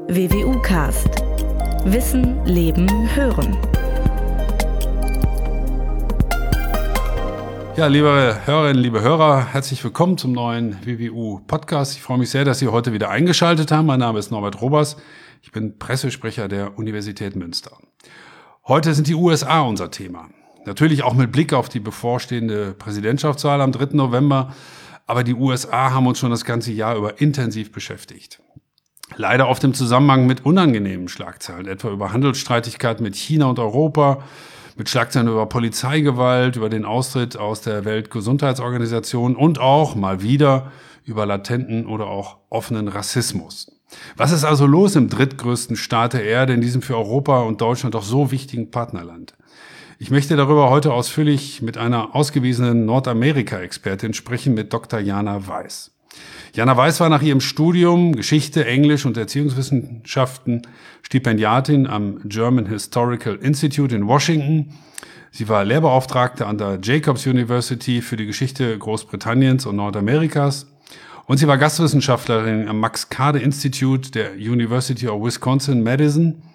WWU Cast. Wissen, Leben, Hören. Ja, liebe Hörerinnen, liebe Hörer, herzlich willkommen zum neuen WWU Podcast. Ich freue mich sehr, dass Sie heute wieder eingeschaltet haben. Mein Name ist Norbert Robers. Ich bin Pressesprecher der Universität Münster. Heute sind die USA unser Thema. Natürlich auch mit Blick auf die bevorstehende Präsidentschaftswahl am 3. November. Aber die USA haben uns schon das ganze Jahr über intensiv beschäftigt. Leider oft im Zusammenhang mit unangenehmen Schlagzeilen, etwa über Handelsstreitigkeiten mit China und Europa, mit Schlagzeilen über Polizeigewalt, über den Austritt aus der Weltgesundheitsorganisation und auch mal wieder über latenten oder auch offenen Rassismus. Was ist also los im drittgrößten Staat der Erde, in diesem für Europa und Deutschland doch so wichtigen Partnerland? Ich möchte darüber heute ausführlich mit einer ausgewiesenen Nordamerika-Expertin sprechen, mit Dr. Jana Weiß. Jana Weiß war nach ihrem Studium Geschichte, Englisch und Erziehungswissenschaften Stipendiatin am German Historical Institute in Washington. Sie war Lehrbeauftragte an der Jacobs University für die Geschichte Großbritanniens und Nordamerikas. Und sie war Gastwissenschaftlerin am Max Kade Institute der University of Wisconsin-Madison.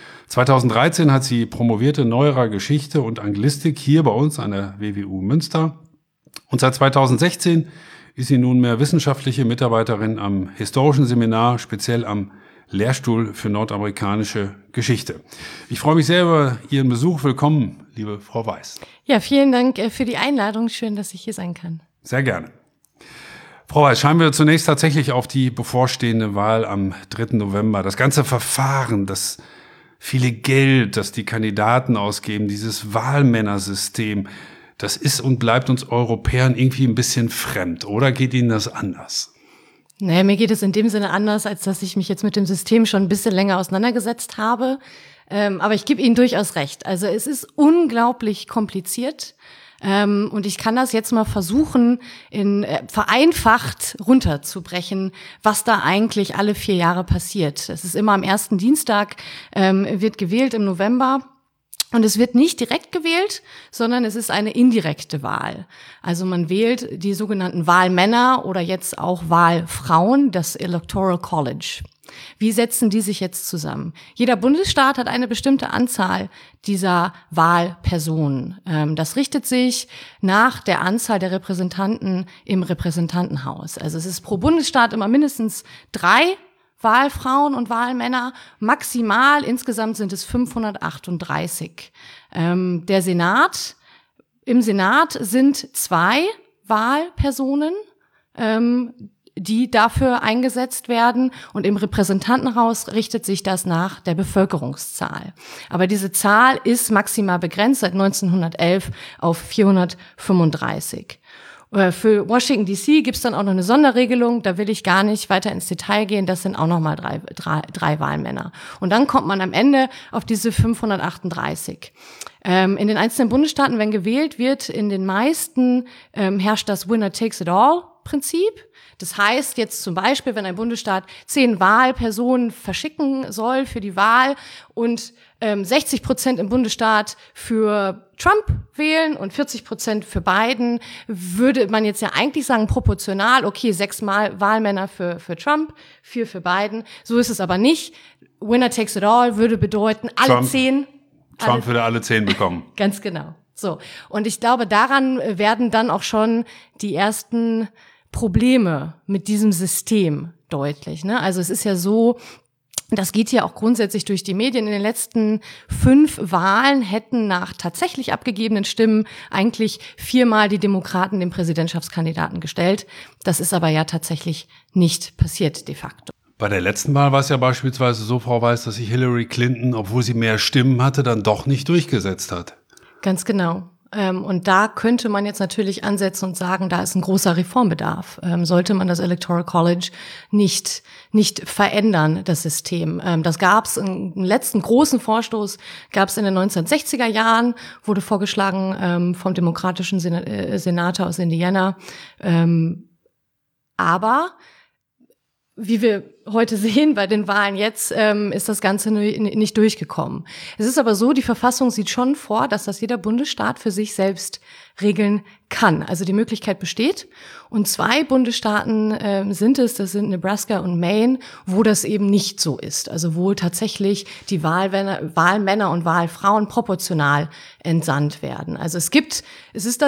2013 hat sie promovierte Neuerer Geschichte und Anglistik hier bei uns an der WWU Münster. Und seit 2016 ist sie nunmehr wissenschaftliche Mitarbeiterin am Historischen Seminar, speziell am Lehrstuhl für nordamerikanische Geschichte. Ich freue mich sehr über Ihren Besuch. Willkommen, liebe Frau Weiß. Ja, vielen Dank für die Einladung. Schön, dass ich hier sein kann. Sehr gerne. Frau Weiß, schauen wir zunächst tatsächlich auf die bevorstehende Wahl am 3. November. Das ganze Verfahren, das viele Geld, das die Kandidaten ausgeben, dieses Wahlmännersystem, das ist und bleibt uns Europäern irgendwie ein bisschen fremd. Oder geht Ihnen das anders? Naja, mir geht es in dem Sinne anders, als dass ich mich jetzt mit dem System schon ein bisschen länger auseinandergesetzt habe. Aber ich gebe Ihnen durchaus recht. Also es ist unglaublich kompliziert. Und ich kann das jetzt mal versuchen, vereinfacht runterzubrechen, was da eigentlich alle 4 Jahre passiert. Es ist immer am ersten Dienstag, wird gewählt im November. Und es wird nicht direkt gewählt, sondern es ist eine indirekte Wahl. Also man wählt die sogenannten Wahlmänner oder jetzt auch Wahlfrauen, das Electoral College. Wie setzen die sich jetzt zusammen? Jeder Bundesstaat hat eine bestimmte Anzahl dieser Wahlpersonen. Das richtet sich nach der Anzahl der Repräsentanten im Repräsentantenhaus. Also es ist pro Bundesstaat immer mindestens 3 Wahlfrauen und Wahlmänner, maximal insgesamt sind es 538. Im Senat sind 2 Wahlpersonen, die dafür eingesetzt werden, und im Repräsentantenhaus richtet sich das nach der Bevölkerungszahl. Aber diese Zahl ist maximal begrenzt seit 1911 auf 435. Für Washington D.C. gibt's dann auch noch eine Sonderregelung, da will ich gar nicht weiter ins Detail gehen, das sind auch nochmal 3 Wahlmänner. Und dann kommt man am Ende auf diese 538. In den einzelnen Bundesstaaten, wenn gewählt wird, in den meisten herrscht das Winner-takes-it-all-Prinzip. Das heißt jetzt zum Beispiel, wenn ein Bundesstaat 10 Wahlpersonen verschicken soll für die Wahl und 60% im Bundesstaat für Trump wählen und 40% für Biden, würde man jetzt ja eigentlich sagen, proportional, okay, 6 Wahlmänner für Trump, 4 für Biden. So ist es aber nicht. Winner takes it all würde bedeuten, alle 10. Trump würde alle 10 bekommen. Ganz genau. So. Und ich glaube, daran werden dann auch schon die ersten Probleme mit diesem System deutlich, ne? Also es ist ja so, das geht ja auch grundsätzlich durch die Medien. In den letzten 5 Wahlen hätten nach tatsächlich abgegebenen Stimmen eigentlich 4-mal die Demokraten den Präsidentschaftskandidaten gestellt. Das ist aber ja tatsächlich nicht passiert de facto. Bei der letzten Wahl war es ja beispielsweise so, Frau Weiß, dass sich Hillary Clinton, obwohl sie mehr Stimmen hatte, dann doch nicht durchgesetzt hat. Ganz genau. Und da könnte man jetzt natürlich ansetzen und sagen, da ist ein großer Reformbedarf. Sollte man das Electoral College nicht verändern, das System. Das gab's, einen letzten großen Vorstoß gab's in den 1960er Jahren, wurde vorgeschlagen vom demokratischen Senator aus Indiana. Aber wie wir heute sehen bei den Wahlen jetzt, ist das Ganze nicht durchgekommen. Es ist aber so, die Verfassung sieht schon vor, dass das jeder Bundesstaat für sich selbst regeln kann. Also die Möglichkeit besteht. Und 2 Bundesstaaten sind es, das sind Nebraska und Maine, wo das eben nicht so ist. Also wo tatsächlich die Wahlmänner und Wahlfrauen proportional entsandt werden. Also es ist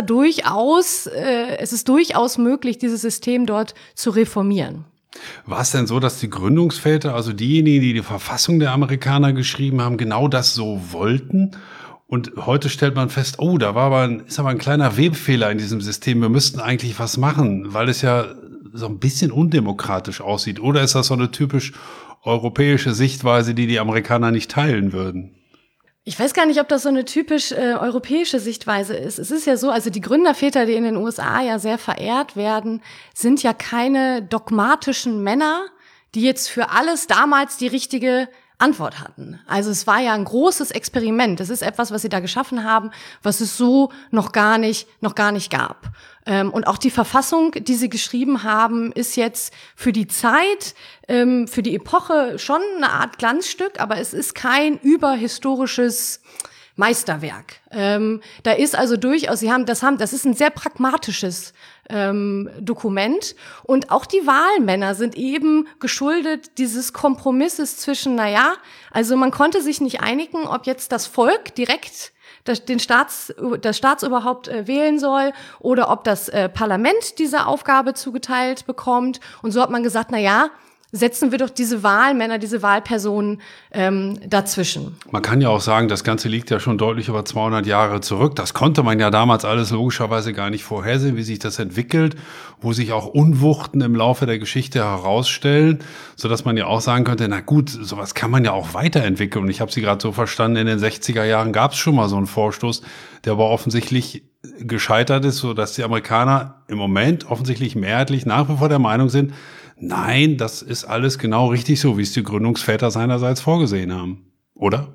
durchaus möglich, dieses System dort zu reformieren. War es denn so, dass die Gründungsväter, also diejenigen, die die Verfassung der Amerikaner geschrieben haben, genau das so wollten? Und heute stellt man fest, oh, da ist aber ein kleiner Webfehler in diesem System. Wir müssten eigentlich was machen, weil es ja so ein bisschen undemokratisch aussieht. Oder ist das so eine typisch europäische Sichtweise, die Amerikaner nicht teilen würden? Ich weiß gar nicht, ob das so eine typisch europäische Sichtweise ist. Es ist ja so, also die Gründerväter, die in den USA ja sehr verehrt werden, sind ja keine dogmatischen Männer, die jetzt für alles damals die richtige Antwort hatten. Also es war ja ein großes Experiment. Das ist etwas, was sie da geschaffen haben, was es so noch gar nicht gab. Und auch die Verfassung, die sie geschrieben haben, ist jetzt für die Zeit, für die Epoche schon eine Art Glanzstück, aber es ist kein überhistorisches Meisterwerk. Da ist also durchaus, das ist ein sehr pragmatisches Dokument. Und auch die Wahlmänner sind eben geschuldet dieses Kompromisses zwischen, also man konnte sich nicht einigen, ob jetzt das Volk direkt das Staatsoberhaupt wählen soll oder ob das Parlament diese Aufgabe zugeteilt bekommt. Und so hat man gesagt, setzen wir doch diese Wahlmänner, diese Wahlpersonen dazwischen. Man kann ja auch sagen, das Ganze liegt ja schon deutlich über 200 Jahre zurück. Das konnte man ja damals alles logischerweise gar nicht vorhersehen, wie sich das entwickelt, wo sich auch Unwuchten im Laufe der Geschichte herausstellen, sodass man ja auch sagen könnte, na gut, sowas kann man ja auch weiterentwickeln. Und ich habe Sie gerade so verstanden, in den 60er Jahren gab es schon mal so einen Vorstoß, der aber offensichtlich gescheitert ist, sodass die Amerikaner im Moment offensichtlich mehrheitlich nach wie vor der Meinung sind, nein, das ist alles genau richtig so, wie es die Gründungsväter seinerseits vorgesehen haben, oder?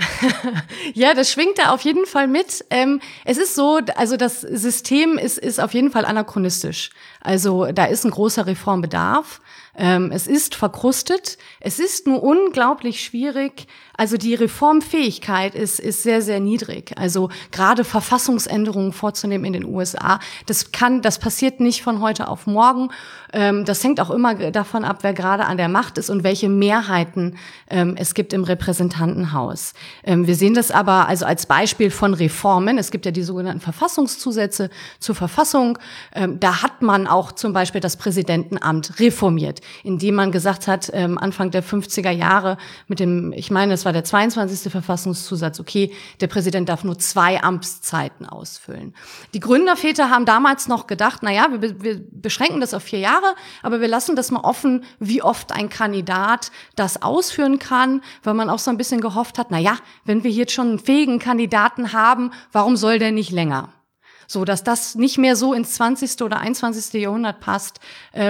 Ja, das schwingt da auf jeden Fall mit. Es ist so, also das System ist auf jeden Fall anachronistisch. Also da ist ein großer Reformbedarf. Es ist verkrustet. Es ist nur unglaublich schwierig. Also die Reformfähigkeit ist sehr, sehr niedrig. Also gerade Verfassungsänderungen vorzunehmen in den USA, das passiert nicht von heute auf morgen. Das hängt auch immer davon ab, wer gerade an der Macht ist und welche Mehrheiten es gibt im Repräsentantenhaus. Wir sehen das aber also als Beispiel von Reformen. Es gibt ja die sogenannten Verfassungszusätze zur Verfassung. Da hat man auch zum Beispiel das Präsidentenamt reformiert, indem man gesagt hat, Anfang der 50er Jahre ich meine, das war der 22. Verfassungszusatz, okay, der Präsident darf nur 2 Amtszeiten ausfüllen. Die Gründerväter haben damals noch gedacht, wir beschränken das auf 4 Jahre, aber wir lassen das mal offen, wie oft ein Kandidat das ausführen kann, weil man auch so ein bisschen gehofft hat, wenn wir jetzt schon einen fähigen Kandidaten haben, warum soll der nicht länger? So, dass das nicht mehr so ins 20. oder 21. Jahrhundert passt,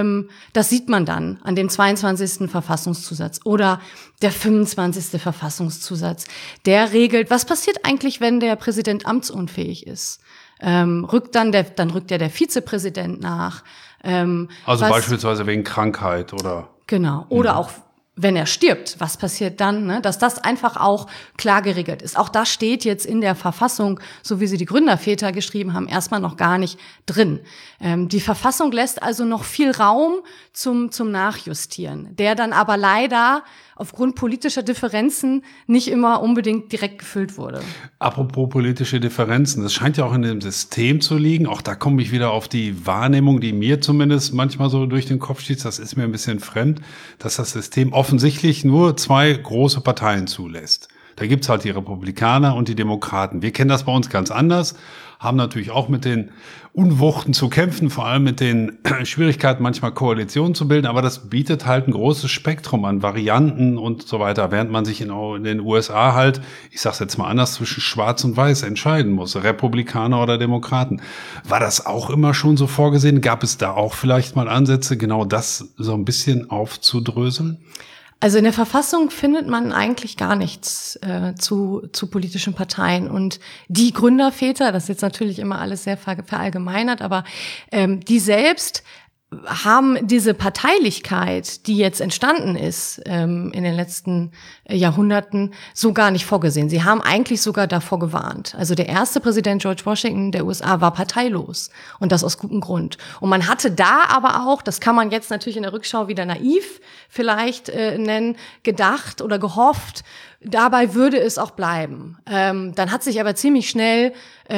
das sieht man dann an dem 22. Verfassungszusatz oder der 25. Verfassungszusatz. Der regelt, was passiert eigentlich, wenn der Präsident amtsunfähig ist? Rückt der Vizepräsident nach. Beispielsweise wegen Krankheit oder? Genau, oder auch wenn er stirbt, was passiert dann, ne? Dass das einfach auch klar geregelt ist. Auch das steht jetzt in der Verfassung, so wie sie die Gründerväter geschrieben haben, erstmal noch gar nicht drin. Die Verfassung lässt also noch viel Raum zum Nachjustieren, der dann aber leider aufgrund politischer Differenzen nicht immer unbedingt direkt gefüllt wurde. Apropos politische Differenzen, das scheint ja auch in dem System zu liegen. Auch da komme ich wieder auf die Wahrnehmung, die mir zumindest manchmal so durch den Kopf schießt. Das ist mir ein bisschen fremd, dass das System offensichtlich nur 2 große Parteien zulässt. Da gibt's halt die Republikaner und die Demokraten. Wir kennen das bei uns ganz anders, haben natürlich auch mit den Unwuchten zu kämpfen, vor allem mit den Schwierigkeiten, manchmal Koalitionen zu bilden. Aber das bietet halt ein großes Spektrum an Varianten und so weiter, während man sich in den USA halt, ich sag's jetzt mal anders, zwischen Schwarz und Weiß entscheiden muss, Republikaner oder Demokraten. War das auch immer schon so vorgesehen? Gab es da auch vielleicht mal Ansätze, genau das so ein bisschen aufzudröseln? Also in der Verfassung findet man eigentlich gar nichts zu politischen Parteien. Und die Gründerväter, das ist jetzt natürlich immer alles sehr verallgemeinert, aber die selbst haben diese Parteilichkeit, die jetzt entstanden ist in den letzten Jahrhunderten, so gar nicht vorgesehen. Sie haben eigentlich sogar davor gewarnt. Also der erste Präsident George Washington der USA war parteilos und das aus gutem Grund. Und man hatte da aber auch, das kann man jetzt natürlich in der Rückschau wieder naiv vielleicht nennen, gedacht oder gehofft, dabei würde es auch bleiben. Dann hat sich aber ziemlich schnell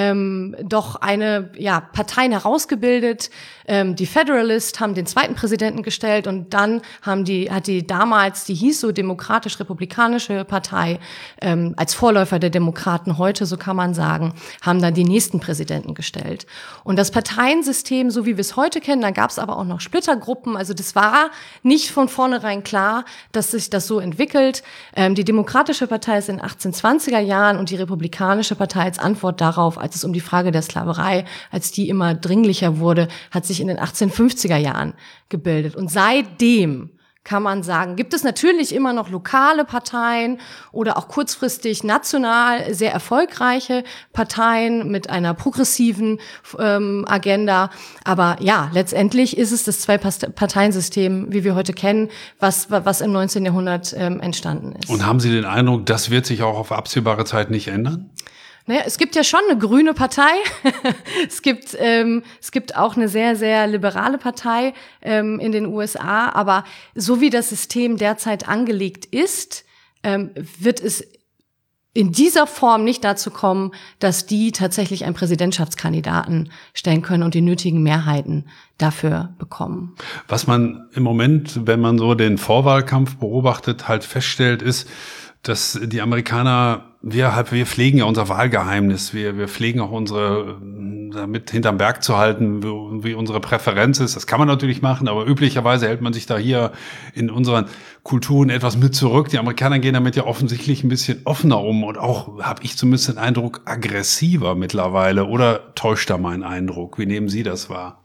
doch eine Parteien herausgebildet. Die Federalists haben den zweiten Präsidenten gestellt und dann hat die damals, die hieß so Demokratisch-Republikanische Partei, als Vorläufer der Demokraten heute, so kann man sagen, haben dann die nächsten Präsidenten gestellt. Und das Parteiensystem, so wie wir es heute kennen, da gab es aber auch noch Splittergruppen. Also das war nicht von vornherein klar, dass sich das so entwickelt. Die Demokratische Partei ist in den 1820er Jahren und die Republikanische Partei als Antwort darauf, als es um die Frage der Sklaverei, als die immer dringlicher wurde, hat sich in den 1850er Jahren gebildet. Und seitdem kann man sagen, gibt es natürlich immer noch lokale Parteien oder auch kurzfristig national sehr erfolgreiche Parteien mit einer progressiven Agenda. Aber ja, letztendlich ist es das Zwei-Parteien-System, wie wir heute kennen, was im 19. Jahrhundert entstanden ist. Und haben Sie den Eindruck, das wird sich auch auf absehbare Zeit nicht ändern? Naja, es gibt ja schon eine grüne Partei. Es gibt auch eine sehr, sehr liberale Partei in den USA. Aber so wie das System derzeit angelegt ist, wird es in dieser Form nicht dazu kommen, dass die tatsächlich einen Präsidentschaftskandidaten stellen können und die nötigen Mehrheiten dafür bekommen. Was man im Moment, wenn man so den Vorwahlkampf beobachtet, halt feststellt, ist, dass die Amerikaner, wir pflegen ja unser Wahlgeheimnis, wir pflegen auch damit hinterm Berg zu halten, wie unsere Präferenz ist. Das kann man natürlich machen, aber üblicherweise hält man sich da hier in unseren Kulturen etwas mit zurück. Die Amerikaner gehen damit ja offensichtlich ein bisschen offener um und auch, habe ich zumindest den Eindruck, aggressiver mittlerweile. Oder täuscht da mein Eindruck? Wie nehmen Sie das wahr?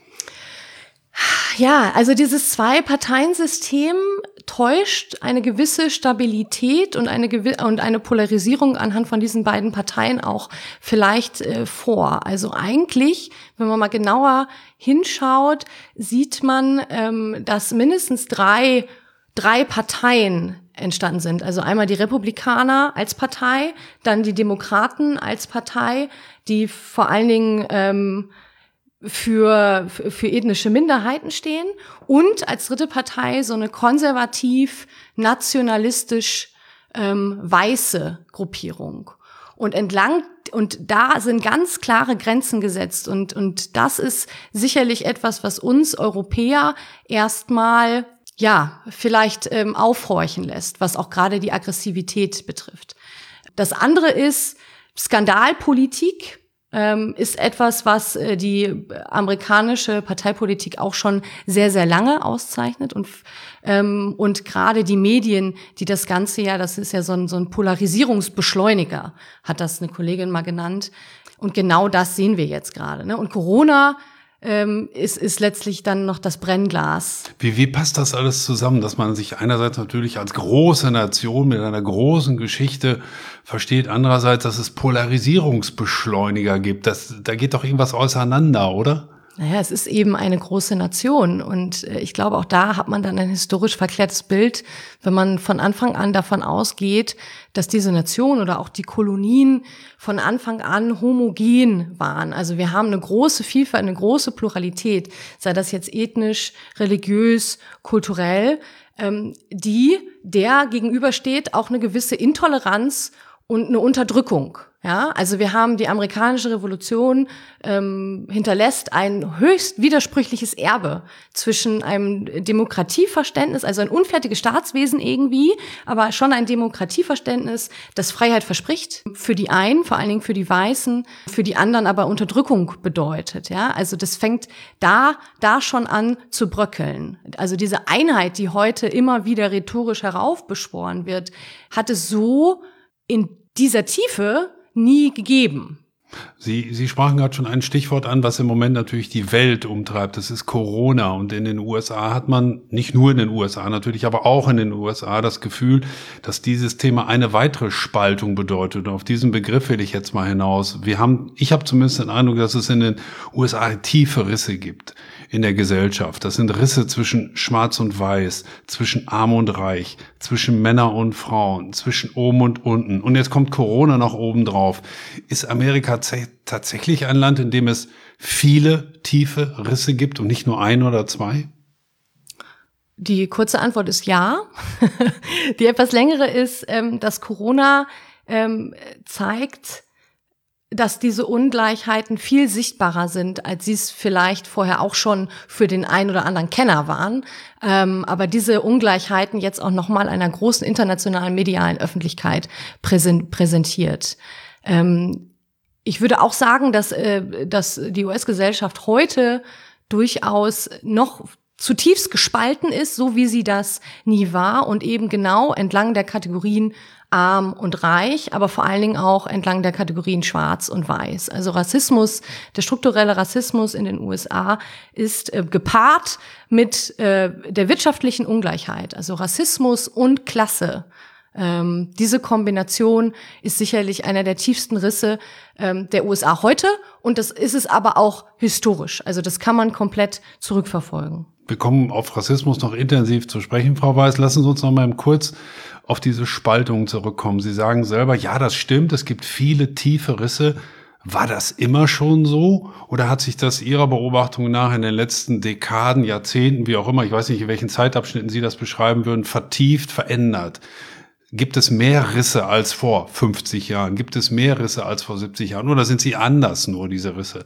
Ja, also dieses Zwei-Parteien-System täuscht eine gewisse Stabilität und eine Polarisierung anhand von diesen beiden Parteien auch vielleicht vor. Also eigentlich, wenn man mal genauer hinschaut, sieht man, dass mindestens drei Parteien entstanden sind. Also einmal die Republikaner als Partei, dann die Demokraten als Partei, die vor allen Dingen für ethnische Minderheiten stehen und als dritte Partei so eine konservativ-nationalistisch weiße Gruppierung. Und da sind ganz klare Grenzen gesetzt und das ist sicherlich etwas, was uns Europäer erstmal vielleicht aufhorchen lässt, was auch gerade die Aggressivität betrifft. Das andere ist Skandalpolitik. Ist etwas, was die amerikanische Parteipolitik auch schon sehr, sehr lange auszeichnet und gerade die Medien, die das Ganze das ist ja so ein Polarisierungsbeschleuniger, hat das eine Kollegin mal genannt. Und genau das sehen wir jetzt gerade, ne? Und Corona ist letztlich dann noch das Brennglas. Wie passt das alles zusammen, dass man sich einerseits natürlich als große Nation mit einer großen Geschichte versteht, andererseits, dass es Polarisierungsbeschleuniger gibt? Da geht doch irgendwas auseinander, oder? Naja, es ist eben eine große Nation und ich glaube, auch da hat man dann ein historisch verklärtes Bild, wenn man von Anfang an davon ausgeht, dass diese Nation oder auch die Kolonien von Anfang an homogen waren. Also wir haben eine große Vielfalt, eine große Pluralität, sei das jetzt ethnisch, religiös, kulturell, der gegenübersteht auch eine gewisse Intoleranz und eine Unterdrückung. Ja, also wir haben die amerikanische Revolution hinterlässt ein höchst widersprüchliches Erbe zwischen einem Demokratieverständnis, also ein unfertiges Staatswesen irgendwie, aber schon ein Demokratieverständnis, das Freiheit verspricht für die einen, vor allen Dingen für die Weißen, für die anderen aber Unterdrückung bedeutet. Ja, also das fängt da schon an zu bröckeln. Also diese Einheit, die heute immer wieder rhetorisch heraufbeschworen wird, hat es so in dieser Tiefe nie gegeben. Sie sprachen gerade schon ein Stichwort an, was im Moment natürlich die Welt umtreibt. Das ist Corona. Und in den USA hat man, nicht nur in den USA natürlich, aber auch in den USA das Gefühl, dass dieses Thema eine weitere Spaltung bedeutet. Und auf diesen Begriff will ich jetzt mal hinaus. Ich habe zumindest den Eindruck, dass es in den USA tiefe Risse gibt. in der Gesellschaft. Das sind Risse zwischen Schwarz und Weiß, zwischen Arm und Reich, zwischen Männer und Frauen, zwischen oben und unten. Und jetzt kommt Corona noch oben drauf. Ist Amerika tatsächlich ein Land, in dem es viele tiefe Risse gibt und nicht nur ein oder zwei? Die kurze Antwort ist ja. Die etwas längere ist, dass Corona zeigt, dass diese Ungleichheiten viel sichtbarer sind, als sie es vielleicht vorher auch schon für den einen oder anderen Kenner waren. Aber diese Ungleichheiten jetzt auch nochmal einer großen internationalen medialen Öffentlichkeit präsentiert. Ich würde auch sagen, dass die US-Gesellschaft heute durchaus noch zutiefst gespalten ist, so wie sie das nie war und eben genau entlang der Kategorien arm und reich, aber vor allen Dingen auch entlang der Kategorien schwarz und weiß. Also Rassismus, der strukturelle Rassismus in den USA ist gepaart mit der wirtschaftlichen Ungleichheit, also Rassismus und Klasse. Diese Kombination ist sicherlich einer der tiefsten Risse der USA heute und das ist es aber auch historisch. Also das kann man komplett zurückverfolgen. Wir kommen auf Rassismus noch intensiv zu sprechen, Frau Weiß. Lassen Sie uns noch mal kurz auf diese Spaltung zurückkommen. Sie sagen selber, ja, das stimmt, es gibt viele tiefe Risse. War das immer schon so? Oder hat sich das Ihrer Beobachtung nach in den letzten Dekaden, Jahrzehnten, wie auch immer, ich weiß nicht, in welchen Zeitabschnitten Sie das beschreiben würden, vertieft, verändert? Gibt es mehr Risse als vor 50 Jahren? Gibt es mehr Risse als vor 70 Jahren? Oder sind sie anders, nur diese Risse?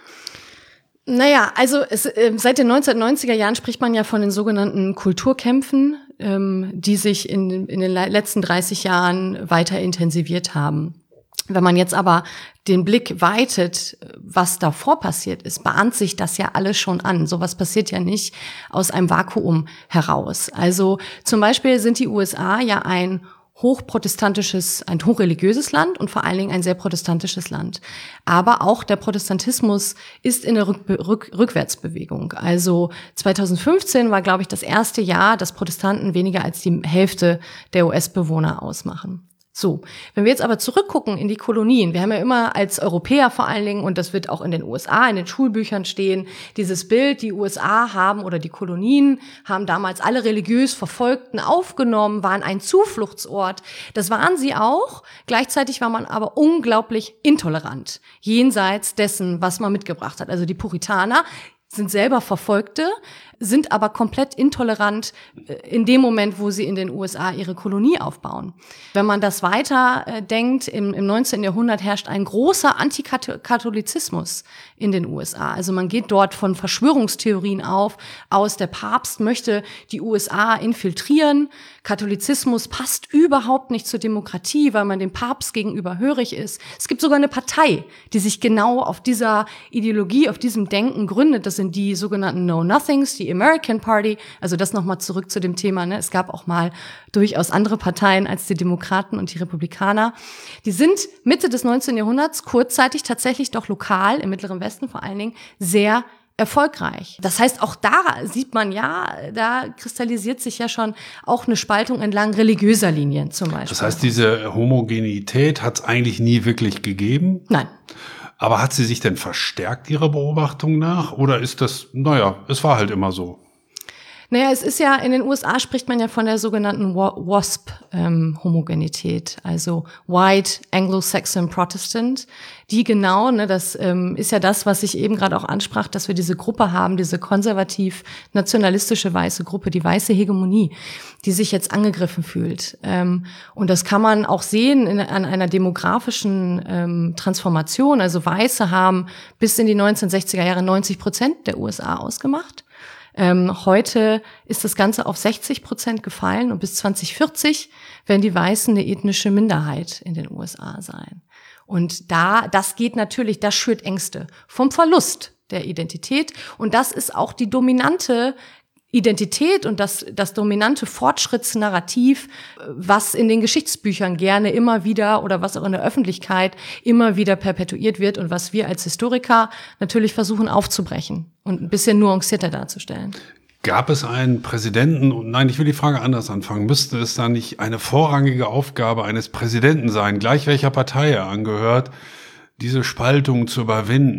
Naja, also seit den 1990er Jahren spricht man ja von den sogenannten Kulturkämpfen, die sich in den letzten 30 Jahren weiter intensiviert haben. Wenn man jetzt aber den Blick weitet, was davor passiert ist, bahnt sich das ja alles schon an. Sowas passiert ja nicht aus einem Vakuum heraus. Also zum Beispiel sind die USA ja ein hochreligiöses Land und vor allen Dingen ein sehr protestantisches Land. Aber auch der Protestantismus ist in der Rückwärtsbewegung. Also 2015 war, glaube ich, das erste Jahr, dass Protestanten weniger als die Hälfte der US-Bewohner ausmachen. So, wenn wir jetzt aber zurückgucken in die Kolonien, wir haben ja immer als Europäer vor allen Dingen, und das wird auch in den USA, in den Schulbüchern stehen, dieses Bild, die USA haben oder die Kolonien haben damals alle religiös Verfolgten aufgenommen, waren ein Zufluchtsort. Das waren sie auch. Gleichzeitig war man aber unglaublich intolerant, jenseits dessen, was man mitgebracht hat. Also die Puritaner sind selber Verfolgte, sind aber komplett intolerant in dem Moment, wo sie in den USA ihre Kolonie aufbauen. Wenn man das weiter denkt, im 19. Jahrhundert herrscht ein großer Antikatholizismus in den USA. Also man geht dort von Verschwörungstheorien aus, der Papst möchte die USA infiltrieren. Katholizismus passt überhaupt nicht zur Demokratie, weil man dem Papst gegenüber hörig ist. Es gibt sogar eine Partei, die sich genau auf dieser Ideologie, auf diesem Denken gründet. Das sind die sogenannten Know-Nothings, die American Party. Also das nochmal zurück zu dem Thema. Ne? Es gab auch mal durchaus andere Parteien als die Demokraten und die Republikaner. Die sind Mitte des 19. Jahrhunderts kurzzeitig tatsächlich doch lokal, im Mittleren Westen vor allen Dingen, sehr erfolgreich. Das heißt, auch da sieht man ja, da kristallisiert sich ja schon auch eine Spaltung entlang religiöser Linien zum Beispiel. Das heißt, diese Homogenität hat es eigentlich nie wirklich gegeben? Nein. Aber hat sie sich denn verstärkt, Ihrer Beobachtung nach? Oder ist das, es war halt immer so? Naja, es ist ja, in den USA spricht man ja von der sogenannten WASP-Homogenität, also White, Anglo-Saxon, Protestant, die genau, das ist ja das, was ich eben gerade auch ansprach, dass wir diese Gruppe haben, diese konservativ-nationalistische weiße Gruppe, die weiße Hegemonie, die sich jetzt angegriffen fühlt. Und das kann man auch sehen an einer demografischen Transformation. Also Weiße haben bis in die 1960er Jahre 90% der USA ausgemacht. Heute ist das Ganze auf 60% gefallen und bis 2040 werden die Weißen eine ethnische Minderheit in den USA sein. Und das geht natürlich, das schürt Ängste vom Verlust der Identität. Und das ist auch die dominante Identität und das dominante Fortschrittsnarrativ, was in den Geschichtsbüchern gerne immer wieder oder was auch in der Öffentlichkeit immer wieder perpetuiert wird und was wir als Historiker natürlich versuchen aufzubrechen und ein bisschen nuancierter darzustellen. Gab es einen Präsidenten, nein, ich will die Frage anders anfangen, müsste es da nicht eine vorrangige Aufgabe eines Präsidenten sein, gleich welcher Partei er angehört, diese Spaltung zu überwinden?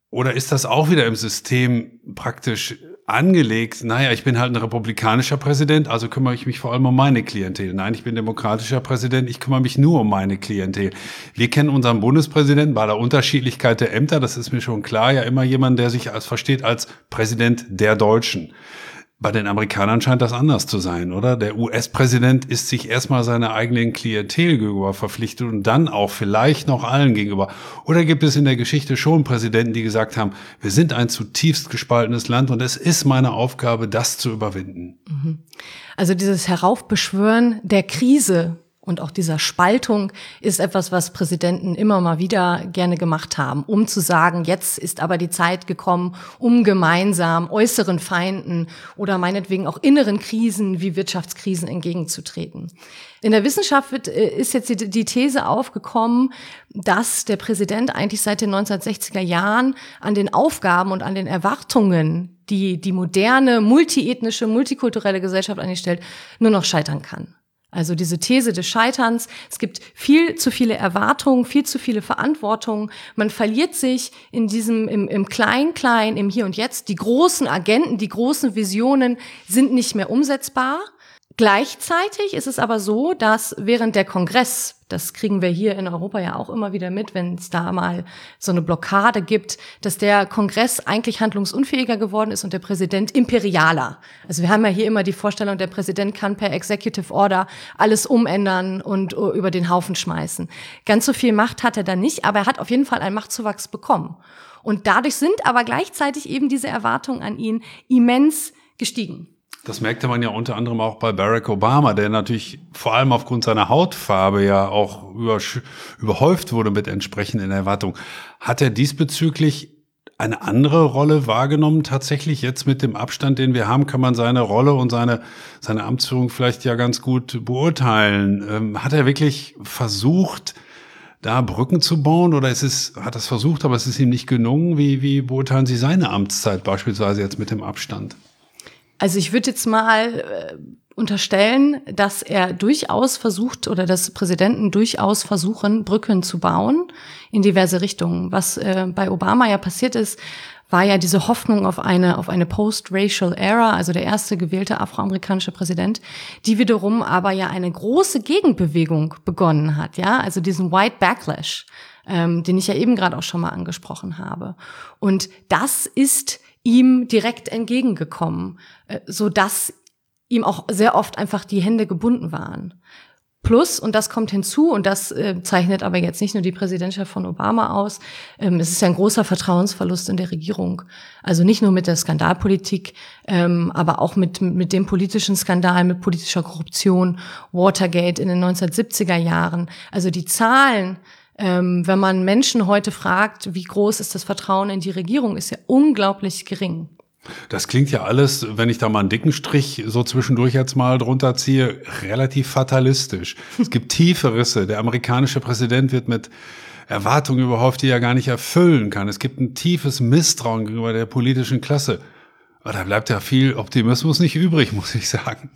Oder ist das auch wieder im System praktisch angelegt? Naja, ich bin halt ein republikanischer Präsident, also kümmere ich mich vor allem um meine Klientel. Nein, ich bin demokratischer Präsident, ich kümmere mich nur um meine Klientel. Wir kennen unseren Bundespräsidenten bei der Unterschiedlichkeit der Ämter, das ist mir schon klar, ja immer jemand, der sich versteht als Präsident der Deutschen. Bei den Amerikanern scheint das anders zu sein, oder? Der US-Präsident ist sich erstmal seiner eigenen Klientel gegenüber verpflichtet und dann auch vielleicht noch allen gegenüber. Oder gibt es in der Geschichte schon Präsidenten, die gesagt haben, wir sind ein zutiefst gespaltenes Land und es ist meine Aufgabe, das zu überwinden? Also dieses Heraufbeschwören der Krise und auch dieser Spaltung ist etwas, was Präsidenten immer mal wieder gerne gemacht haben, um zu sagen, jetzt ist aber die Zeit gekommen, um gemeinsam äußeren Feinden oder meinetwegen auch inneren Krisen wie Wirtschaftskrisen entgegenzutreten. In der Wissenschaft ist jetzt die These aufgekommen, dass der Präsident eigentlich seit den 1960er Jahren an den Aufgaben und an den Erwartungen, die die moderne, multiethnische, multikulturelle Gesellschaft an ihn stellt, nur noch scheitern kann. Also diese These des Scheiterns, es gibt viel zu viele Erwartungen, viel zu viele Verantwortungen. Man verliert sich in diesem, im Klein-Klein, im Hier und Jetzt. Die großen Agenden, die großen Visionen sind nicht mehr umsetzbar. Gleichzeitig ist es aber so, dass während der Kongress, das kriegen wir hier in Europa ja auch immer wieder mit, wenn es da mal so eine Blockade gibt, dass der Kongress eigentlich handlungsunfähiger geworden ist und der Präsident imperialer. Also wir haben ja hier immer die Vorstellung, der Präsident kann per Executive Order alles umändern und über den Haufen schmeißen. Ganz so viel Macht hat er da nicht, aber er hat auf jeden Fall einen Machtzuwachs bekommen. Und dadurch sind aber gleichzeitig eben diese Erwartungen an ihn immens gestiegen. Das merkte man ja unter anderem auch bei Barack Obama, der natürlich vor allem aufgrund seiner Hautfarbe ja auch überhäuft wurde mit entsprechenden Erwartungen. Hat er diesbezüglich eine andere Rolle wahrgenommen? Tatsächlich jetzt mit dem Abstand, den wir haben, kann man seine Rolle und seine Amtsführung vielleicht ja ganz gut beurteilen. Hat er wirklich versucht, da Brücken zu bauen, oder hat er es versucht, aber es ist ihm nicht gelungen? Wie beurteilen Sie seine Amtszeit beispielsweise jetzt mit dem Abstand? Also ich würde jetzt mal unterstellen, dass er durchaus versucht oder dass Präsidenten durchaus versuchen, Brücken zu bauen in diverse Richtungen. Was bei Obama ja passiert ist, war ja diese Hoffnung auf eine post-racial era, also der erste gewählte afroamerikanische Präsident, die wiederum aber ja eine große Gegenbewegung begonnen hat, ja, also diesen White Backlash, den ich ja eben gerade auch schon mal angesprochen habe. Und das ist ihm direkt entgegengekommen, so dass ihm auch sehr oft einfach die Hände gebunden waren. Plus, und das kommt hinzu, und das zeichnet aber jetzt nicht nur die Präsidentschaft von Obama aus, es ist ja ein großer Vertrauensverlust in der Regierung. Also nicht nur mit der Skandalpolitik, aber auch mit dem politischen Skandal, mit politischer Korruption, Watergate in den 1970er Jahren. Also die Zahlen, wenn man Menschen heute fragt, wie groß ist das Vertrauen in die Regierung, ist ja unglaublich gering. Das klingt ja alles, wenn ich da mal einen dicken Strich so zwischendurch jetzt mal drunter ziehe, relativ fatalistisch. Es gibt tiefe Risse. Der amerikanische Präsident wird mit Erwartungen überhaupt, die er gar nicht erfüllen kann. Es gibt ein tiefes Misstrauen gegenüber der politischen Klasse. Aber da bleibt ja viel Optimismus nicht übrig, muss ich sagen.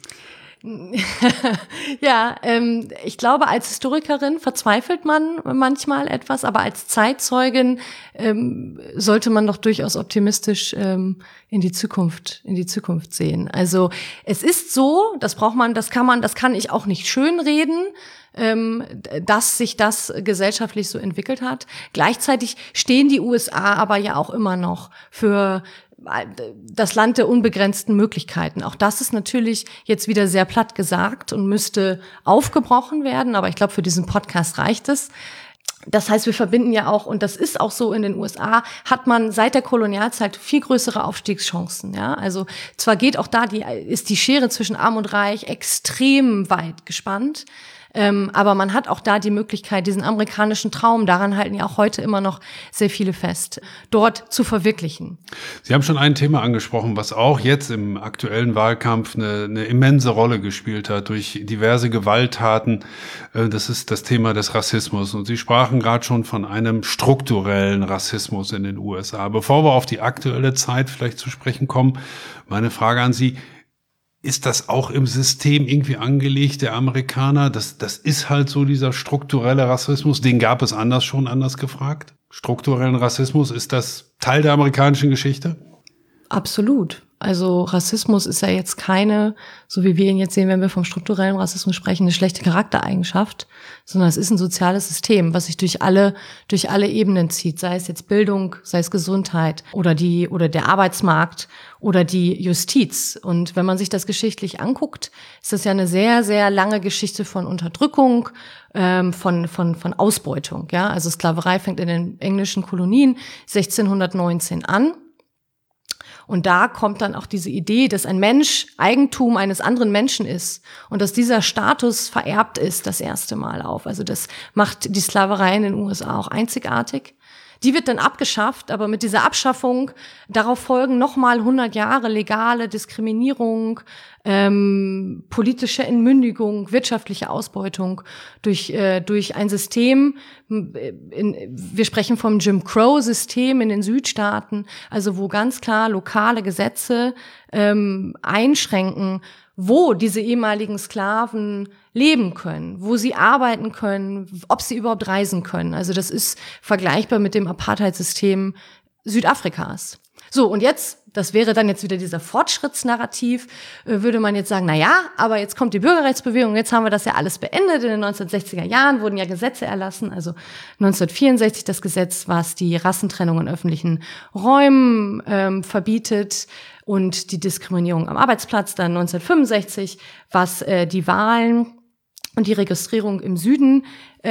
Ja, ich glaube, als Historikerin verzweifelt man manchmal etwas, aber als Zeitzeugin sollte man doch durchaus optimistisch in die Zukunft sehen. Also es ist so, das kann ich auch nicht schönreden, dass sich das gesellschaftlich so entwickelt hat. Gleichzeitig stehen die USA aber ja auch immer noch für das Land der unbegrenzten Möglichkeiten. Auch das ist natürlich jetzt wieder sehr platt gesagt und müsste aufgebrochen werden, aber ich glaube, für diesen Podcast reicht es. Das heißt, wir verbinden ja auch, und das ist auch so in den USA, hat man seit der Kolonialzeit viel größere Aufstiegschancen. Ja, also zwar geht auch da ist die Schere zwischen Arm und Reich extrem weit gespannt. Aber man hat auch da die Möglichkeit, diesen amerikanischen Traum, daran halten ja auch heute immer noch sehr viele fest, dort zu verwirklichen. Sie haben schon ein Thema angesprochen, was auch jetzt im aktuellen Wahlkampf eine immense Rolle gespielt hat durch diverse Gewalttaten. Das ist das Thema des Rassismus. Und Sie sprachen gerade schon von einem strukturellen Rassismus in den USA. Bevor wir auf die aktuelle Zeit vielleicht zu sprechen kommen, meine Frage an Sie: ist das auch im System irgendwie angelegt, der Amerikaner? Das ist halt so dieser strukturelle Rassismus. Den gab es anders gefragt. Strukturellen Rassismus, ist das Teil der amerikanischen Geschichte? Absolut. Also Rassismus ist ja jetzt keine, so wie wir ihn jetzt sehen, wenn wir vom strukturellen Rassismus sprechen, eine schlechte Charaktereigenschaft, sondern es ist ein soziales System, was sich durch alle Ebenen zieht, sei es jetzt Bildung, sei es Gesundheit oder der Arbeitsmarkt oder die Justiz. Und wenn man sich das geschichtlich anguckt, ist das ja eine sehr, sehr lange Geschichte von Unterdrückung, von Ausbeutung. Ja, also Sklaverei fängt in den englischen Kolonien 1619 an. Und da kommt dann auch diese Idee, dass ein Mensch Eigentum eines anderen Menschen ist und dass dieser Status vererbt ist das erste Mal auf. Also das macht die Sklaverei in den USA auch einzigartig. Die wird dann abgeschafft, aber mit dieser Abschaffung, darauf folgen nochmal 100 Jahre legale Diskriminierung, politische Entmündigung, wirtschaftliche Ausbeutung durch ein System. Wir sprechen vom Jim Crow-System in den Südstaaten, also wo ganz klar lokale Gesetze einschränken, wo diese ehemaligen Sklaven leben können, wo sie arbeiten können, ob sie überhaupt reisen können. Also das ist vergleichbar mit dem Apartheid-System Südafrikas. So, und jetzt, das wäre dann jetzt wieder dieser Fortschrittsnarrativ, würde man jetzt sagen, na ja, aber jetzt kommt die Bürgerrechtsbewegung, jetzt haben wir das ja alles beendet. In den 1960er Jahren wurden ja Gesetze erlassen, also 1964 das Gesetz, was die Rassentrennung in öffentlichen Räumen verbietet und die Diskriminierung am Arbeitsplatz, dann 1965, was die Wahlen und die Registrierung im Süden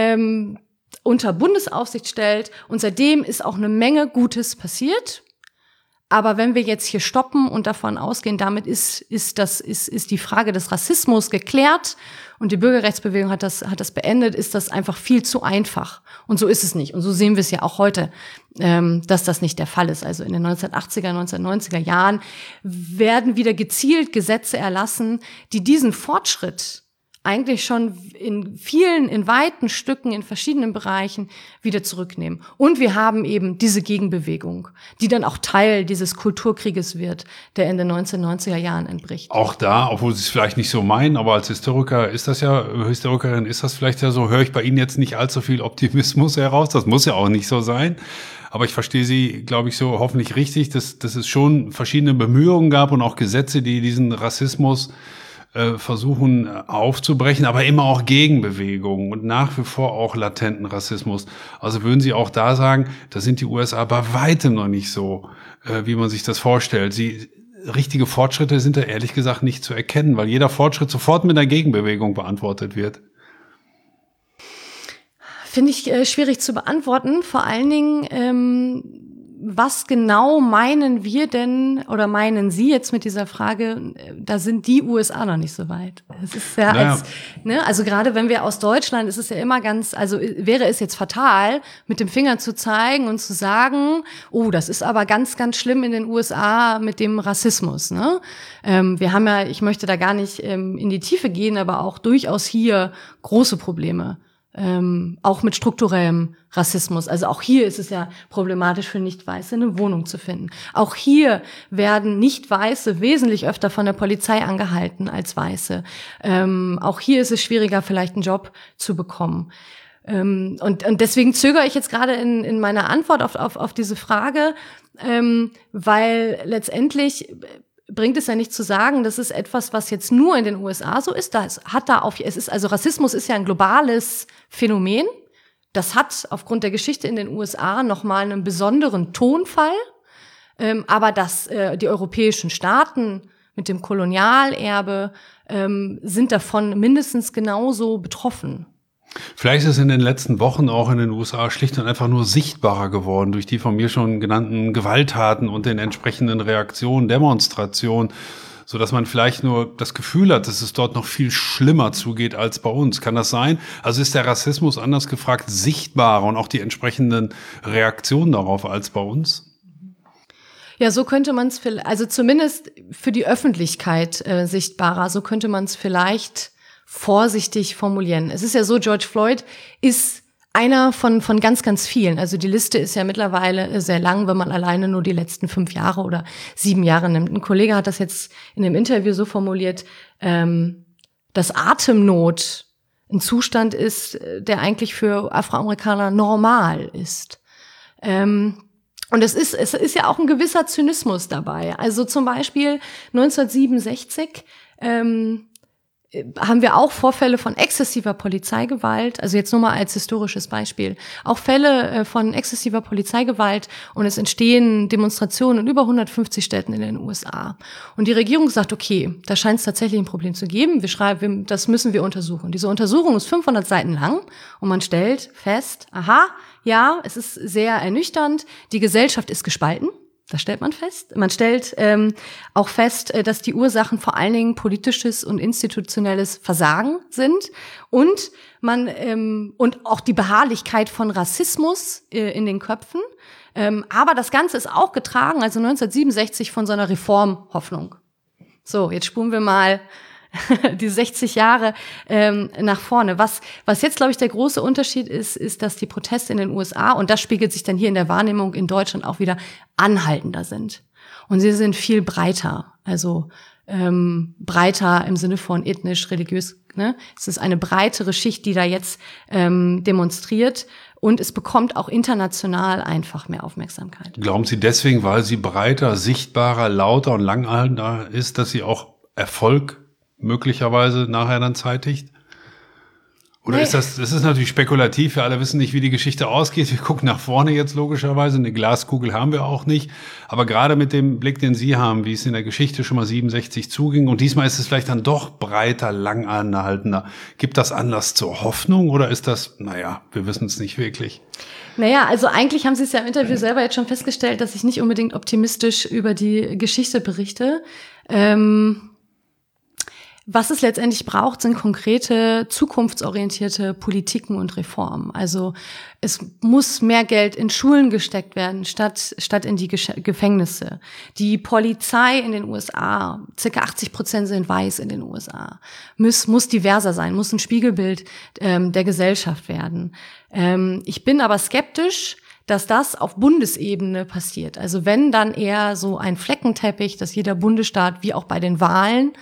unter Bundesaufsicht stellt. Und seitdem ist auch eine Menge Gutes passiert. Aber wenn wir jetzt hier stoppen und davon ausgehen, damit ist die Frage des Rassismus geklärt und die Bürgerrechtsbewegung hat das beendet, ist das einfach viel zu einfach. Und so ist es nicht. Und so sehen wir es ja auch heute, dass das nicht der Fall ist. Also in den 1980er, 1990er Jahren werden wieder gezielt Gesetze erlassen, die diesen Fortschritt eigentlich schon in weiten Stücken, in verschiedenen Bereichen wieder zurücknehmen. Und wir haben eben diese Gegenbewegung, die dann auch Teil dieses Kulturkrieges wird, der in den 1990er Jahren entbricht. Auch da, obwohl Sie es vielleicht nicht so meinen, aber als Historikerin ist das vielleicht ja so, höre ich bei Ihnen jetzt nicht allzu viel Optimismus heraus. Das muss ja auch nicht so sein. Aber ich verstehe Sie, glaube ich, so hoffentlich richtig, dass es schon verschiedene Bemühungen gab und auch Gesetze, die diesen Rassismus versuchen aufzubrechen, aber immer auch Gegenbewegungen und nach wie vor auch latenten Rassismus. Also würden Sie auch da sagen, da sind die USA bei weitem noch nicht so, wie man sich das vorstellt. Richtige Fortschritte sind da ehrlich gesagt nicht zu erkennen, weil jeder Fortschritt sofort mit einer Gegenbewegung beantwortet wird. Finde ich schwierig zu beantworten. Vor allen Dingen, was genau meinen wir denn oder meinen Sie jetzt mit dieser Frage, da sind die USA noch nicht so weit. Es ist ja also gerade wenn wir aus Deutschland, ist es ja immer wäre es jetzt fatal, mit dem Finger zu zeigen und zu sagen, oh, das ist aber ganz, ganz schlimm in den USA mit dem Rassismus, ne? Wir haben ja, ich möchte da gar nicht in die Tiefe gehen, aber auch durchaus hier große Probleme. Auch mit strukturellem Rassismus. Also auch hier ist es ja problematisch für Nicht-Weiße, eine Wohnung zu finden. Auch hier werden Nicht-Weiße wesentlich öfter von der Polizei angehalten als Weiße. Auch hier ist es schwieriger, vielleicht einen Job zu bekommen. Und deswegen zögere ich jetzt gerade in meiner Antwort auf diese Frage, weil letztendlich bringt es ja nicht zu sagen, das ist etwas, was jetzt nur in den USA so ist. Rassismus ist ja ein globales Phänomen. Das hat aufgrund der Geschichte in den USA nochmal einen besonderen Tonfall. Aber die europäischen Staaten mit dem Kolonialerbe sind davon mindestens genauso betroffen. Vielleicht ist es in den letzten Wochen auch in den USA schlicht und einfach nur sichtbarer geworden durch die von mir schon genannten Gewalttaten und den entsprechenden Reaktionen, Demonstrationen, so dass man vielleicht nur das Gefühl hat, dass es dort noch viel schlimmer zugeht als bei uns. Kann das sein? Also ist der Rassismus, anders gefragt, sichtbarer und auch die entsprechenden Reaktionen darauf als bei uns? Ja, so könnte man es also zumindest für die Öffentlichkeit sichtbarer, so könnte man es vielleicht vorsichtig formulieren. Es ist ja so, George Floyd ist einer von ganz, ganz vielen. Also die Liste ist ja mittlerweile sehr lang, wenn man alleine nur die letzten 5 Jahre oder 7 Jahre nimmt. Ein Kollege hat das jetzt in dem Interview so formuliert, dass Atemnot ein Zustand ist, der eigentlich für Afroamerikaner normal ist. Und es ist ja auch ein gewisser Zynismus dabei. Also zum Beispiel 1967 haben wir auch Vorfälle von exzessiver Polizeigewalt, also jetzt nur mal als historisches Beispiel, auch Fälle von exzessiver Polizeigewalt, und es entstehen Demonstrationen in über 150 Städten in den USA. Und die Regierung sagt, okay, da scheint es tatsächlich ein Problem zu geben, das müssen wir untersuchen. Diese Untersuchung ist 500 Seiten lang und man stellt fest, aha, ja, es ist sehr ernüchternd, die Gesellschaft ist gespalten. Das stellt man fest. Man stellt auch fest, dass die Ursachen vor allen Dingen politisches und institutionelles Versagen sind und und auch die Beharrlichkeit von Rassismus in den Köpfen. Aber das Ganze ist auch getragen, also 1967, von so einer Reformhoffnung. So, jetzt spulen wir mal die 60 Jahre nach vorne. Was jetzt, glaube ich, der große Unterschied ist, dass die Proteste in den USA, und das spiegelt sich dann hier in der Wahrnehmung in Deutschland auch wieder, anhaltender sind. Und sie sind viel breiter, also breiter im Sinne von ethnisch, religiös. Ne? Es ist eine breitere Schicht, die da jetzt demonstriert, und es bekommt auch international einfach mehr Aufmerksamkeit. Glauben Sie deswegen, weil sie breiter, sichtbarer, lauter und langanhaltender ist, dass sie auch Erfolg möglicherweise nachher dann zeitigt? Oder nee. Das ist natürlich spekulativ, wir alle wissen nicht, wie die Geschichte ausgeht. Wir gucken nach vorne jetzt logischerweise, eine Glaskugel haben wir auch nicht. Aber gerade mit dem Blick, den Sie haben, wie es in der Geschichte schon mal 67 zuging, und diesmal ist es vielleicht dann doch breiter, langanhaltender. Gibt das Anlass zur Hoffnung oder ist das, naja, wir wissen es nicht wirklich? Naja, also eigentlich haben Sie es ja im Interview selber jetzt schon festgestellt, dass ich nicht unbedingt optimistisch über die Geschichte berichte. Was es letztendlich braucht, sind konkrete, zukunftsorientierte Politiken und Reformen. Also es muss mehr Geld in Schulen gesteckt werden, statt in die Gefängnisse. Die Polizei in den USA, circa 80% sind weiß in den USA, muss diverser sein, muss ein Spiegelbild der Gesellschaft werden. Ich bin aber skeptisch, dass das auf Bundesebene passiert. Also wenn, dann eher so ein Fleckenteppich, dass jeder Bundesstaat, wie auch bei den Wahlen,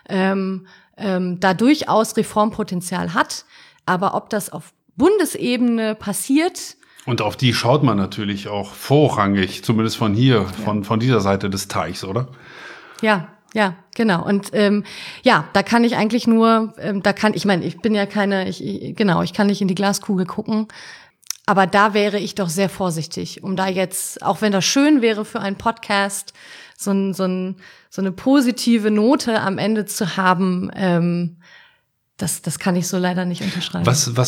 da durchaus Reformpotenzial hat. Aber ob das auf Bundesebene passiert. Und auf die schaut man natürlich auch vorrangig, zumindest von hier, von dieser Seite des Teichs, oder? Ja, genau. Und da kann ich eigentlich nur, ich bin ja ich kann nicht in die Glaskugel gucken. Aber da wäre ich doch sehr vorsichtig, um da jetzt, auch wenn das schön wäre für einen Podcast, so eine positive Note am Ende zu haben, das kann ich so leider nicht unterschreiben.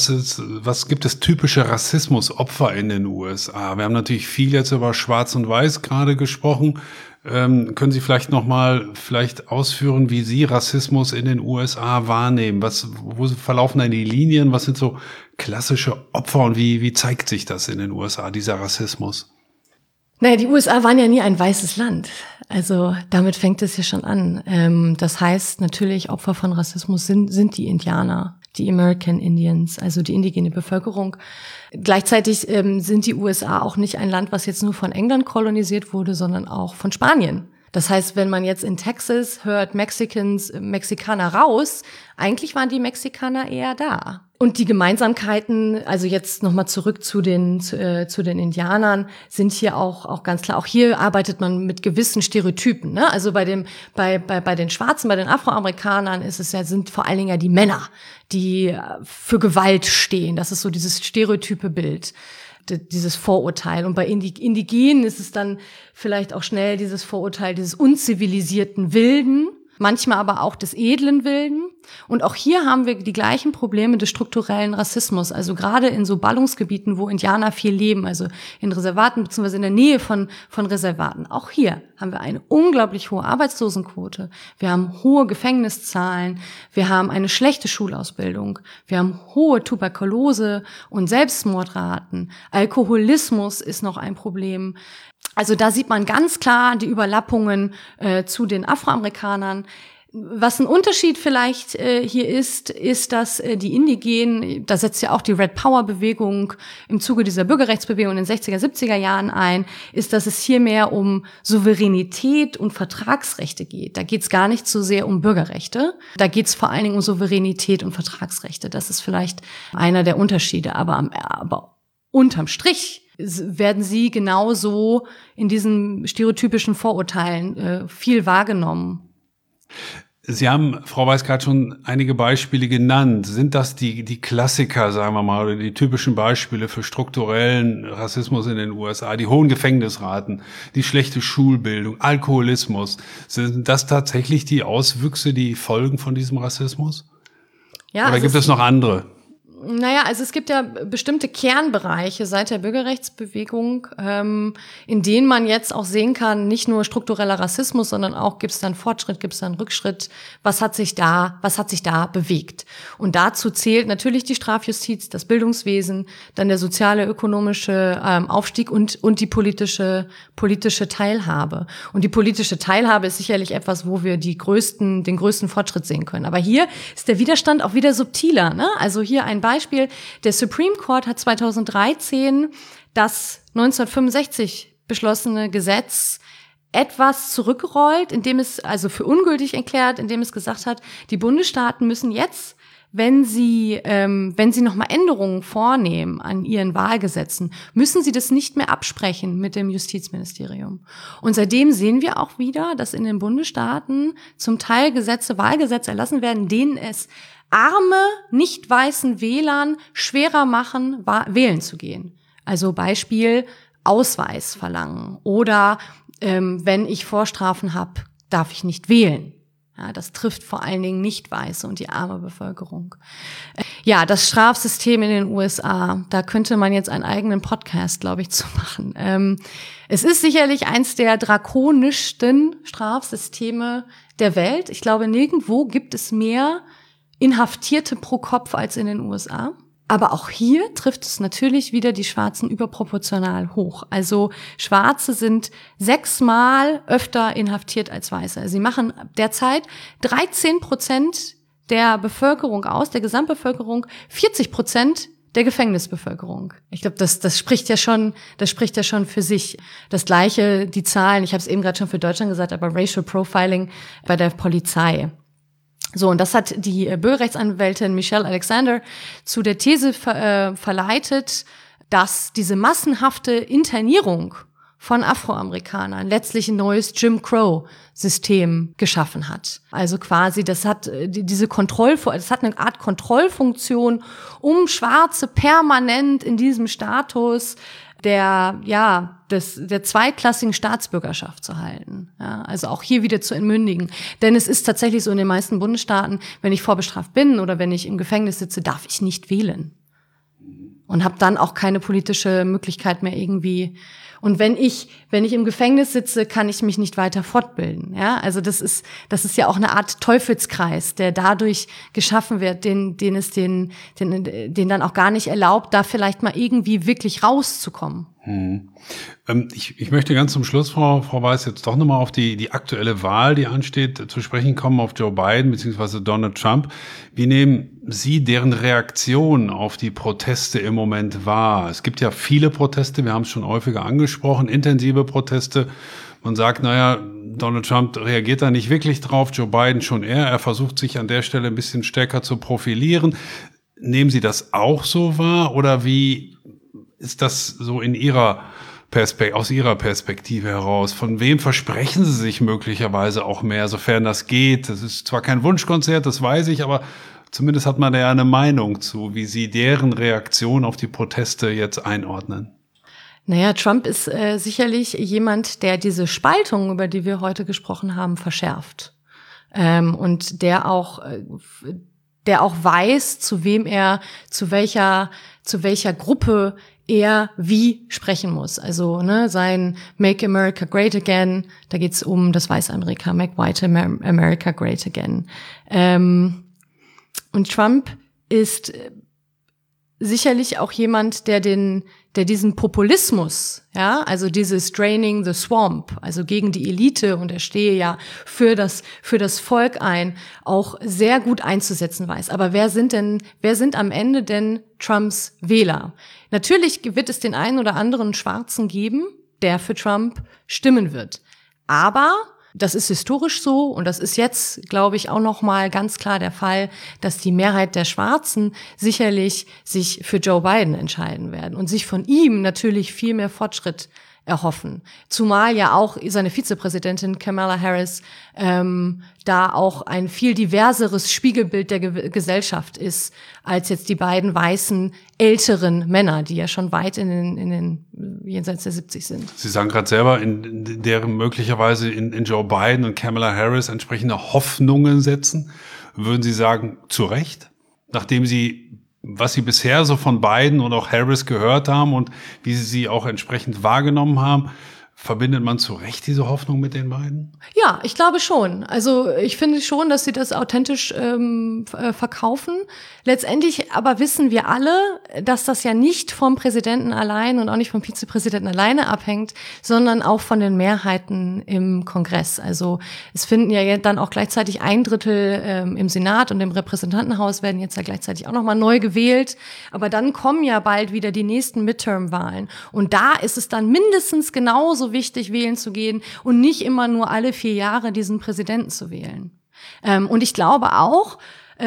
Was gibt es typische Rassismusopfer in den USA? Wir haben natürlich viel jetzt über Schwarz und Weiß gerade gesprochen. Können Sie vielleicht nochmal ausführen, wie Sie Rassismus in den USA wahrnehmen? Wo verlaufen da die Linien? Was sind so klassische Opfer und wie zeigt sich das in den USA, dieser Rassismus? Naja, die USA waren ja nie ein weißes Land. Also damit fängt es ja schon an. Das heißt natürlich, Opfer von Rassismus sind die Indianer, die American Indians, also die indigene Bevölkerung. Gleichzeitig sind die USA auch nicht ein Land, was jetzt nur von England kolonisiert wurde, sondern auch von Spanien. Das heißt, wenn man jetzt in Texas hört, Mexikaner raus, eigentlich waren die Mexikaner eher da. Und die Gemeinsamkeiten, also jetzt nochmal zurück zu den Indianern, sind hier auch ganz klar. Auch hier arbeitet man mit gewissen Stereotypen, ne? Also bei den Schwarzen, bei den Afroamerikanern sind vor allen Dingen ja die Männer, die für Gewalt stehen. Das ist so dieses stereotype Bild, dieses Vorurteil. Und bei Indigenen ist es dann vielleicht auch schnell dieses Vorurteil dieses unzivilisierten Wilden, manchmal aber auch des edlen Wilden. Und auch hier haben wir die gleichen Probleme des strukturellen Rassismus. Also gerade in so Ballungsgebieten, wo Indianer viel leben, also in Reservaten beziehungsweise in der Nähe von Reservaten. Auch hier haben wir eine unglaublich hohe Arbeitslosenquote. Wir haben hohe Gefängniszahlen. Wir haben eine schlechte Schulausbildung. Wir haben hohe Tuberkulose- und Selbstmordraten. Alkoholismus ist noch ein Problem. Also da sieht man ganz klar die Überlappungen zu den Afroamerikanern. Was ein Unterschied vielleicht hier ist, dass die Indigenen, da setzt ja auch die Red Power Bewegung im Zuge dieser Bürgerrechtsbewegung in den 60er, 70er Jahren ein, ist, dass es hier mehr um Souveränität und Vertragsrechte geht. Da geht es gar nicht so sehr um Bürgerrechte. Da geht es vor allen Dingen um Souveränität und Vertragsrechte. Das ist vielleicht einer der Unterschiede. Aber unterm Strich werden sie genauso in diesen stereotypischen Vorurteilen viel wahrgenommen. Sie haben, Frau Weiß, gerade schon einige Beispiele genannt. Sind das die Klassiker, sagen wir mal, oder die typischen Beispiele für strukturellen Rassismus in den USA? Die hohen Gefängnisraten, die schlechte Schulbildung, Alkoholismus. Sind das tatsächlich die Auswüchse, die Folgen von diesem Rassismus? Ja, oder gibt es noch andere? Naja, also es gibt ja bestimmte Kernbereiche seit der Bürgerrechtsbewegung, in denen man jetzt auch sehen kann, nicht nur struktureller Rassismus, sondern auch gibt es dann Fortschritt, gibt es dann Rückschritt, was hat sich da bewegt. Und dazu zählt natürlich die Strafjustiz, das Bildungswesen, dann der soziale, ökonomische Aufstieg und die politische Teilhabe. Und die politische Teilhabe ist sicherlich etwas, wo wir den größten Fortschritt sehen können. Aber hier ist der Widerstand auch wieder subtiler, ne? Also hier ein Beispiel, der Supreme Court hat 2013 das 1965 beschlossene Gesetz etwas zurückgerollt, indem es, also für ungültig erklärt, indem es gesagt hat, die Bundesstaaten müssen jetzt, wenn sie nochmal Änderungen vornehmen an ihren Wahlgesetzen, müssen sie das nicht mehr absprechen mit dem Justizministerium. Und seitdem sehen wir auch wieder, dass in den Bundesstaaten zum Teil Wahlgesetze erlassen werden, denen es arme, nicht weißen Wählern schwerer machen, wählen zu gehen. Also Beispiel Ausweis verlangen oder wenn ich Vorstrafen habe, darf ich nicht wählen. Ja, das trifft vor allen Dingen Nicht-Weiße und die arme Bevölkerung. Ja, das Strafsystem in den USA, da könnte man jetzt einen eigenen Podcast, glaube ich, zu machen. Es ist sicherlich eins der drakonischsten Strafsysteme der Welt. Ich glaube, nirgendwo gibt es mehr Inhaftierte pro Kopf als in den USA. Aber auch hier trifft es natürlich wieder die Schwarzen überproportional hoch. Also Schwarze sind 6-mal öfter inhaftiert als Weiße. Sie machen derzeit 13% der Bevölkerung aus, der Gesamtbevölkerung, 40% der Gefängnisbevölkerung. Ich glaube, das spricht ja schon für sich. Das Gleiche, die Zahlen, ich habe es eben gerade schon für Deutschland gesagt, aber Racial Profiling bei der Polizei. So, und das hat die Bürgerrechtsanwältin Michelle Alexander zu der These verleitet, dass diese massenhafte Internierung von Afroamerikanern letztlich ein neues Jim Crow-System geschaffen hat. Also quasi, das hat eine Art Kontrollfunktion, um Schwarze permanent in diesem Status der zweitklassigen Staatsbürgerschaft zu halten. Ja, also auch hier wieder zu entmündigen. Denn es ist tatsächlich so in den meisten Bundesstaaten, wenn ich vorbestraft bin oder wenn ich im Gefängnis sitze, darf ich nicht wählen. Und habe dann auch keine politische Möglichkeit mehr irgendwie. Und wenn ich im Gefängnis sitze, kann ich mich nicht weiter fortbilden. Ja, also das ist ja auch eine Art Teufelskreis, der dadurch geschaffen wird, den dann auch gar nicht erlaubt, da vielleicht mal irgendwie wirklich rauszukommen. Ich möchte ganz zum Schluss, Frau Weiß, jetzt doch nochmal auf die aktuelle Wahl, die ansteht, zu sprechen kommen, auf Joe Biden bzw. Donald Trump. Wie nehmen Sie deren Reaktion auf die Proteste im Moment wahr? Es gibt ja viele Proteste, wir haben es schon häufiger angesprochen, intensive Proteste. Man sagt, Donald Trump reagiert da nicht wirklich drauf, Joe Biden schon eher. Er versucht sich an der Stelle ein bisschen stärker zu profilieren. Nehmen Sie das auch so wahr oder wie ist das so aus Ihrer Perspektive heraus? Von wem versprechen Sie sich möglicherweise auch mehr, sofern das geht? Das ist zwar kein Wunschkonzert, das weiß ich, aber zumindest hat man da ja eine Meinung zu, wie Sie deren Reaktion auf die Proteste jetzt einordnen. Naja, Trump ist sicherlich jemand, der diese Spaltung, über die wir heute gesprochen haben, verschärft. Und der auch weiß, zu welcher Gruppe er wie sprechen muss. Also sein Make America Great Again, da geht's um das weiße Amerika, Make White America Great Again. Und Trump ist sicherlich auch jemand, der diesen Populismus, ja, also dieses Draining the Swamp, also gegen die Elite, und er stehe ja für das Volk ein, auch sehr gut einzusetzen weiß. Aber wer sind am Ende denn Trumps Wähler? Natürlich wird es den einen oder anderen Schwarzen geben, der für Trump stimmen wird. Aber das ist historisch so, und das ist jetzt, glaube ich, auch noch mal ganz klar der Fall, dass die Mehrheit der Schwarzen sicherlich sich für Joe Biden entscheiden werden und sich von ihm natürlich viel mehr Fortschritt erhoffen. Zumal ja auch seine Vizepräsidentin Kamala Harris da auch ein viel diverseres Spiegelbild der Gesellschaft ist, als jetzt die beiden weißen, älteren Männer, die ja schon weit in den jenseits der 70 sind. Sie sagen gerade selber, in deren möglicherweise in Joe Biden und Kamala Harris entsprechende Hoffnungen setzen. Würden Sie sagen, zu Recht? Nachdem Sie, was Sie bisher so von Biden und auch Harris gehört haben und wie Sie sie auch entsprechend wahrgenommen haben, verbindet man zu Recht diese Hoffnung mit den beiden? Ja, ich glaube schon. Also ich finde schon, dass sie das authentisch verkaufen. Letztendlich aber wissen wir alle, dass das ja nicht vom Präsidenten allein und auch nicht vom Vizepräsidenten alleine abhängt, sondern auch von den Mehrheiten im Kongress. Also es finden ja dann auch gleichzeitig 1/3 im Senat und im Repräsentantenhaus werden jetzt ja gleichzeitig auch nochmal neu gewählt. Aber dann kommen ja bald wieder die nächsten Midterm-Wahlen. Und da ist es dann mindestens genauso wichtig, wählen zu gehen und nicht immer nur alle 4 Jahre diesen Präsidenten zu wählen. Und ich glaube auch,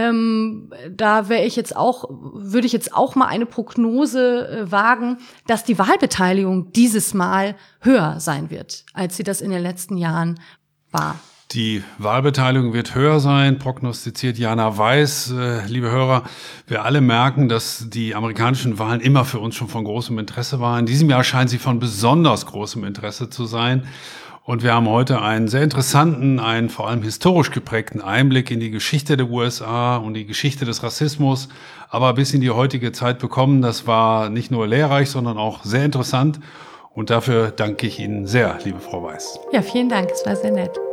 da würde ich jetzt auch mal eine Prognose wagen, dass die Wahlbeteiligung dieses Mal höher sein wird, als sie das in den letzten Jahren war. Die Wahlbeteiligung wird höher sein, prognostiziert Jana Weiß. Liebe Hörer, wir alle merken, dass die amerikanischen Wahlen immer für uns schon von großem Interesse waren. In diesem Jahr scheinen sie von besonders großem Interesse zu sein. Und wir haben heute einen sehr interessanten, einen vor allem historisch geprägten Einblick in die Geschichte der USA und die Geschichte des Rassismus, aber bis in die heutige Zeit bekommen. Das war nicht nur lehrreich, sondern auch sehr interessant. Und dafür danke ich Ihnen sehr, liebe Frau Weiß. Ja, vielen Dank. Es war sehr nett.